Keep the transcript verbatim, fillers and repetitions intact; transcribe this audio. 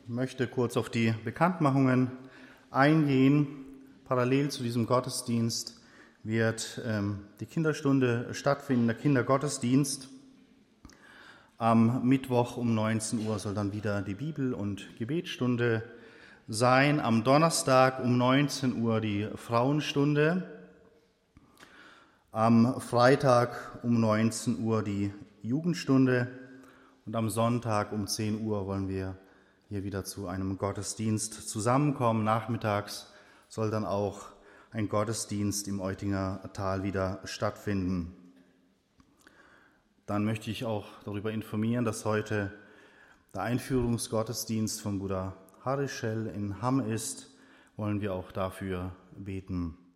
möchte kurz auf die Bekanntmachungen eingehen. Parallel zu diesem Gottesdienst wird ähm, die Kinderstunde stattfinden, der Kindergottesdienst. Am Mittwoch um neunzehn Uhr soll dann wieder die Bibel- und Gebetsstunde sein. Am Donnerstag um neunzehn Uhr die Frauenstunde. Am Freitag um neunzehn Uhr die Jugendstunde. Und am Sonntag um zehn Uhr wollen wir hier wieder zu einem Gottesdienst zusammenkommen. Nachmittags soll dann auch ein Gottesdienst im Eutinger Tal wieder stattfinden. Dann möchte ich auch darüber informieren, dass heute der Einführungsgottesdienst von Bruder Harischel in Hamm ist. Wollen wir auch dafür beten.